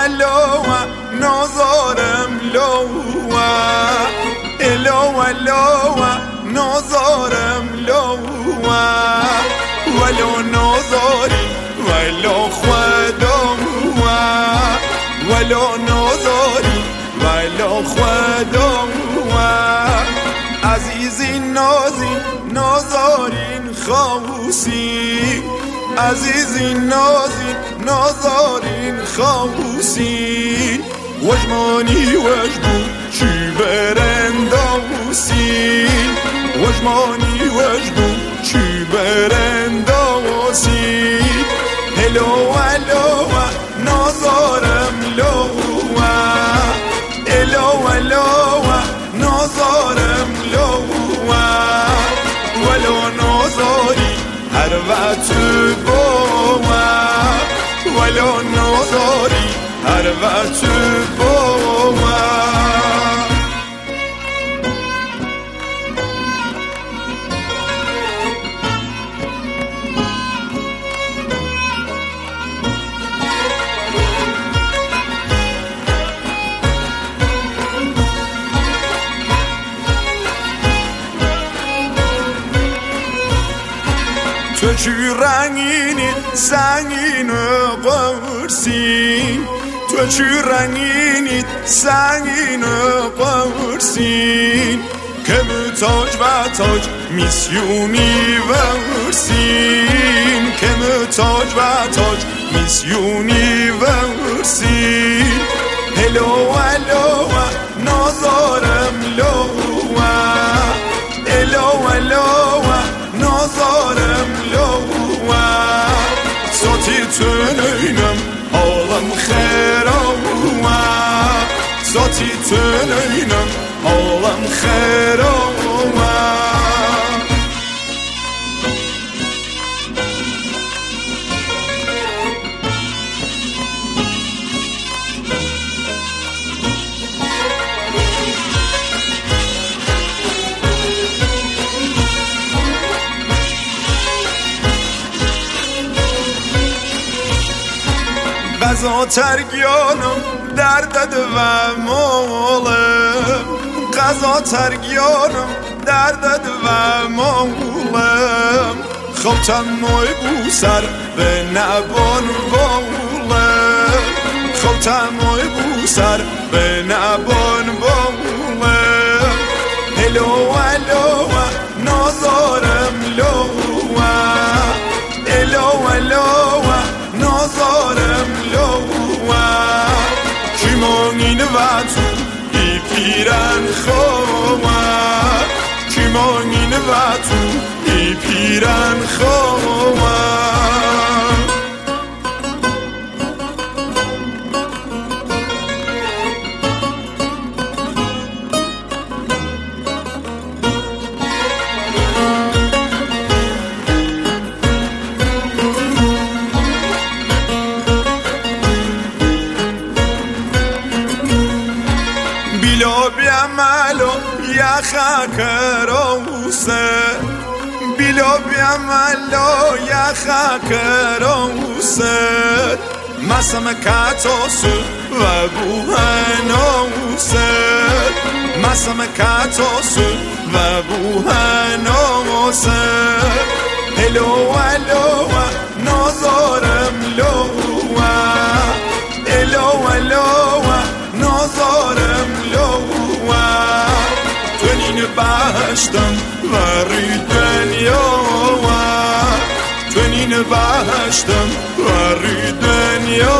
الوه نازارم لوه الوه الوه نازارم لوه ولو نازاری ولو خودم ولو نازاری ولو خودم عزیزی نازین نازارین خاموسی عزیزی نازین نازارین خاموسی وجمانی وجبو چی برنداموسی وجمانی وجبو چی برنداموسی هلو هلو نازارم لوه الو الو نازارم لوه ولو نازاری هر وقت بوه ولو نازاری هر وقت بوه تو چی رنگینی سنگین قرصین تو چی رنگینی سنگین قرصین که تاج و تاج میسیونی ورسین که تاج و تاج میسیونی ورسین هلو هلو نازارم لوه الو الو نازارم لوه صوتی تنینم حالم خیروه صوتی تنینم حالم خیروه قضا ترگیانم دردد و مولم قضا ترگیانم دردد و مولم خوتم نوی بوسر به نبان بولم خوتم نوی بوسر به نبان بولم هلو هلو نازارم لوه الو الو نازارم لوه کیمانین و تو ای پیرن خواه کیمانین و تو ای پیرن خواه بیلا بیعملو یخک روسه بیلا بیعملو یخک روسه مسم کتاسو و بوهنوسه مسم کتاسو و بوهنوسه هلو هلو نازارم لوه الو الو نازارم لوه تنین بهشتم وری دنیا تنین بهشتم وری دنیا